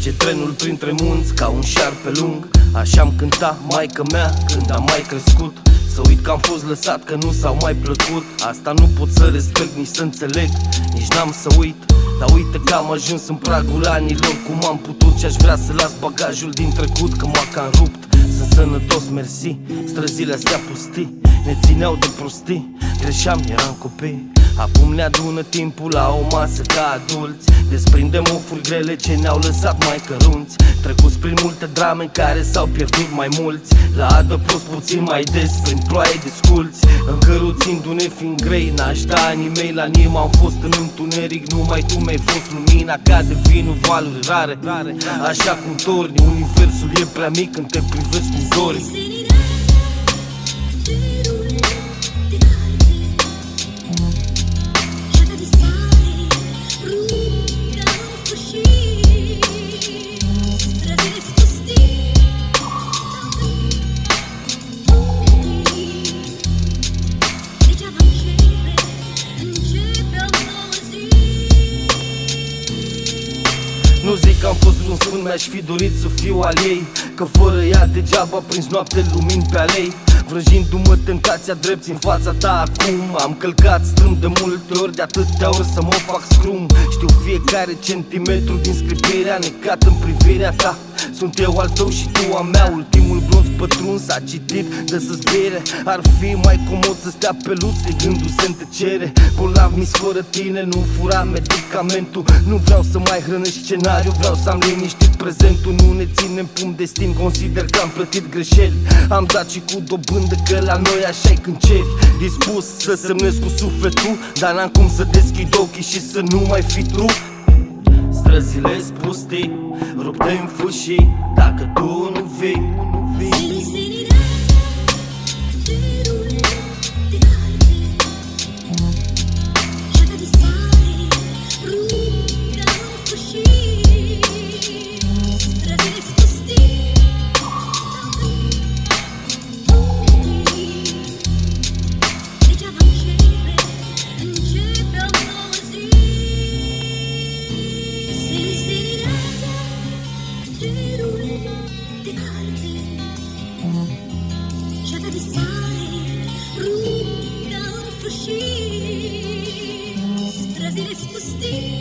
Trece trenul printre munți ca un șarpe lung. Așa-mi cânta maică mea când am mai crescut. Să uit că am fost lăsat, că nu s-au mai plăcut. Asta nu pot să respect, nici să înțeleg, nici n-am să uit. Dar uite că am ajuns în pragul anilor. Cum am putut și aș vrea să las bagajul din trecut, că m-a cam rupt. Sunt sănătos, mersi. Străzile astea pustii ne țineau de prostii. Greșeam, eram copii. Acum ne adună timpul la o masă ca adulți. Desprindem ofuri grele ce ne-au lăsat mai cărunți. Trecuți prin multe drame în care s-au pierdut mai mulți. La adăpost puțin mai des, prin ploaie disculți. Încăruțindu-ne fiind grei, n-aș da anii mei la nim. Am fost în întuneric, numai tu mi-ai fost lumina. Cade vinul, valuri rare, așa cum torni. Universul e prea mic când te privesc cu dori. Nu zic că am fost vreun sfânt, mi-aș fi dorit să fiu al ei. Că fără ea degeaba prins noapte lumini pe alei. Vrăjindu-mă tentația drept în fața ta acum. Am călcat strâmb de multe ori, de atâtea ori să mă fac scrum. Știu fiecare centimetru din scripirea necat în privirea ta. Sunt eu al tău și tu a mea. Ultimul bronz pătruns a citit de săzbere. Ar fi mai comod să stea pe luți ligându-se în tăcere. Bolnav mis fără tine, nu fura medicamentul. Nu vreau să mai hrănesc scenariu, vreau să am liniștit prezentul. Nu ne ținem pumn destin, consider că am plătit greșeli. Am dat și cu dobândă, că la noi așa-i când ceri. Dispus să semnez cu sufletul, dar n-am cum să deschid ochii și să nu mai fi tu. Străzile-s pustii, rupte în fâșii. Dacă tu nu vii, Străzile-s pustii.